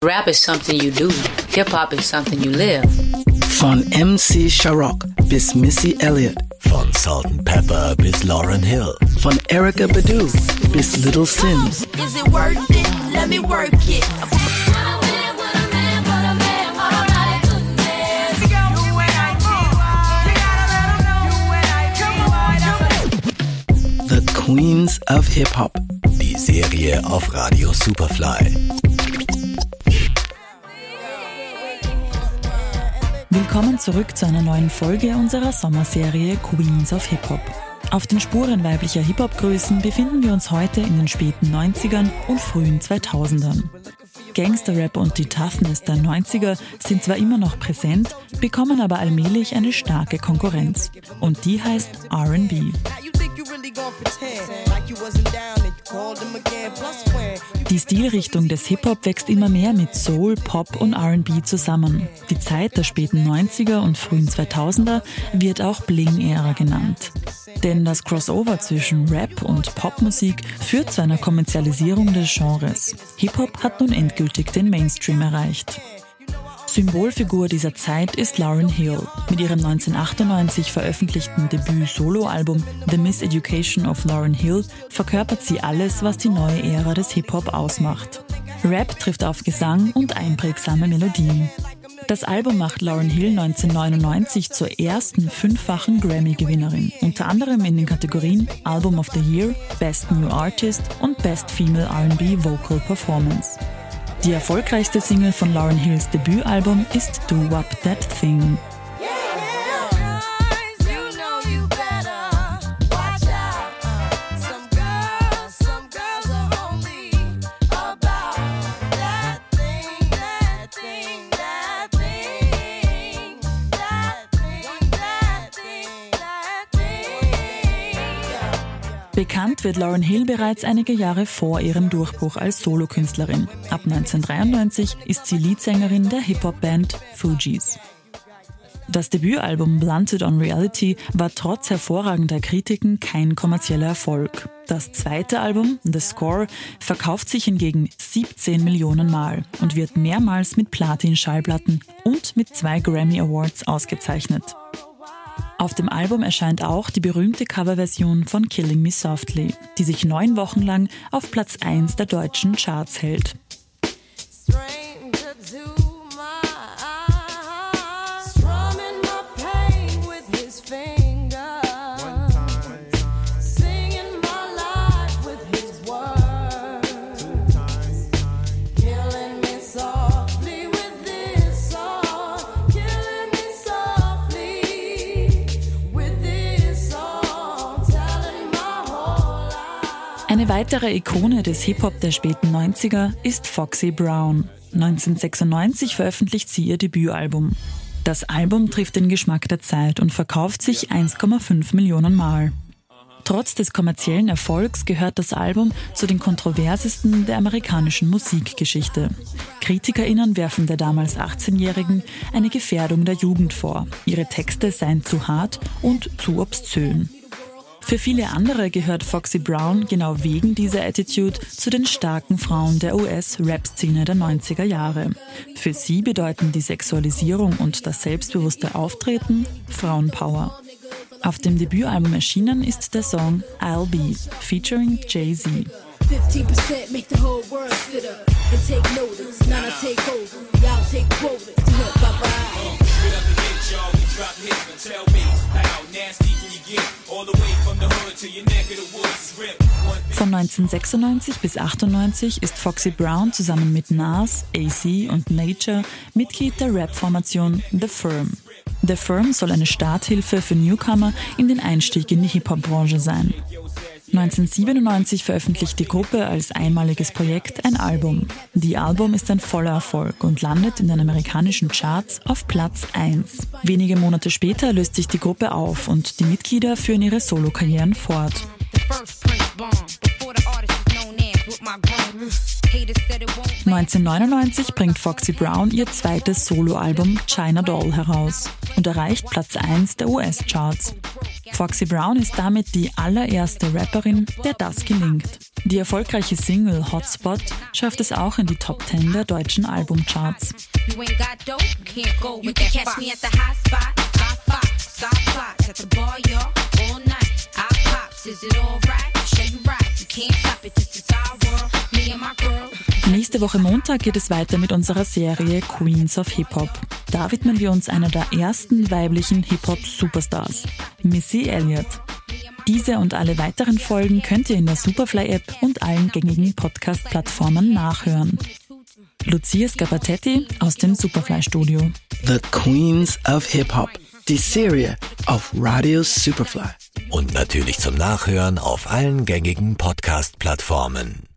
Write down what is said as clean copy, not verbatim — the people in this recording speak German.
Rap is something you do. Hip-Hop is something you live. Von MC Sharrock bis Missy Elliott. Von Salt-N-Pepa bis Lauryn Hill. Von Erykah Badu bis Little Simz. Is it worth it? Let me work it. The Queens of Hip-Hop. Die Serie auf Radio Superfly. Willkommen zurück zu einer neuen Folge unserer Sommerserie Queens of Hip-Hop. Auf den Spuren weiblicher Hip-Hop-Größen befinden wir uns heute in den späten 90ern und frühen 2000ern. Gangster-Rap und die Toughness der 90er sind zwar immer noch präsent, bekommen aber allmählich eine starke Konkurrenz. Und die heißt R&B. Die Stilrichtung des Hip-Hop wächst immer mehr mit Soul, Pop und R&B zusammen. Die Zeit der späten 90er und frühen 2000er wird auch Bling-Ära genannt. Denn das Crossover zwischen Rap und Popmusik führt zu einer Kommerzialisierung des Genres. Hip-Hop hat nun endgültig den Mainstream erreicht. Symbolfigur dieser Zeit ist Lauryn Hill. Mit ihrem 1998 veröffentlichten Debüt-Soloalbum The Miseducation of Lauryn Hill verkörpert sie alles, was die neue Ära des Hip-Hop ausmacht. Rap trifft auf Gesang und einprägsame Melodien. Das Album macht Lauryn Hill 1999 zur ersten 5-fachen Grammy-Gewinnerin, unter anderem in den Kategorien Album of the Year, Best New Artist und Best Female R&B Vocal Performance. Die erfolgreichste Single von Lauryn Hills Debütalbum ist Do Wop That Thing. Bekannt wird Lauryn Hill bereits einige Jahre vor ihrem Durchbruch als Solokünstlerin. Ab 1993 ist sie Leadsängerin der Hip-Hop-Band Fugees. Das Debütalbum Blunted on Reality war trotz hervorragender Kritiken kein kommerzieller Erfolg. Das zweite Album, The Score, verkauft sich hingegen 17 Millionen Mal und wird mehrmals mit Platin-Schallplatten und mit 2 Grammy Awards ausgezeichnet. Auf dem Album erscheint auch die berühmte Coverversion von Killing Me Softly, die sich 9 Wochen lang auf Platz 1 der deutschen Charts hält. Eine weitere Ikone des Hip-Hop der späten 90er ist Foxy Brown. 1996 veröffentlicht sie ihr Debütalbum. Das Album trifft den Geschmack der Zeit und verkauft sich 1,5 Millionen Mal. Trotz des kommerziellen Erfolgs gehört das Album zu den kontroversesten der amerikanischen Musikgeschichte. KritikerInnen werfen der damals 18-Jährigen eine Gefährdung der Jugend vor. Ihre Texte seien zu hart und zu obszön. Für viele andere gehört Foxy Brown genau wegen dieser Attitude zu den starken Frauen der US-Rap-Szene der 90er Jahre. Für sie bedeuten die Sexualisierung und das selbstbewusste Auftreten Frauenpower. Auf dem Debütalbum erschienen ist der Song I'll Be, featuring Jay-Z. 15% make the whole world sit up and take notice. Now I take over, y'all take quotas. Bye-bye. Von 1996 bis 1998 ist Foxy Brown zusammen mit Nas, AC und Nature Mitglied der Rap-Formation The Firm. The Firm soll eine Starthilfe für Newcomer in den Einstieg in die Hip-Hop-Branche sein. 1997 veröffentlicht die Gruppe als einmaliges Projekt ein Album. Die Album ist ein voller Erfolg und landet in den amerikanischen Charts auf Platz 1. Wenige Monate später löst sich die Gruppe auf und die Mitglieder führen ihre Solokarrieren fort. 1999 bringt Foxy Brown ihr zweites Soloalbum China Doll heraus und erreicht Platz 1 der US-Charts. Foxy Brown ist damit die allererste Rapperin, der das gelingt. Die erfolgreiche Single Hotspot schafft es auch in die Top 10 der deutschen Albumcharts. Nächste Woche Montag geht es weiter mit unserer Serie Queens of Hip-Hop. Da widmen wir uns einer der ersten weiblichen Hip-Hop-Superstars, Missy Elliott. Diese und alle weiteren Folgen könnt ihr in der Superfly-App und allen gängigen Podcast-Plattformen nachhören. Lucia Scapatetti aus dem Superfly-Studio. The Queens of Hip-Hop, die Serie auf Radio Superfly. Und natürlich zum Nachhören auf allen gängigen Podcast-Plattformen.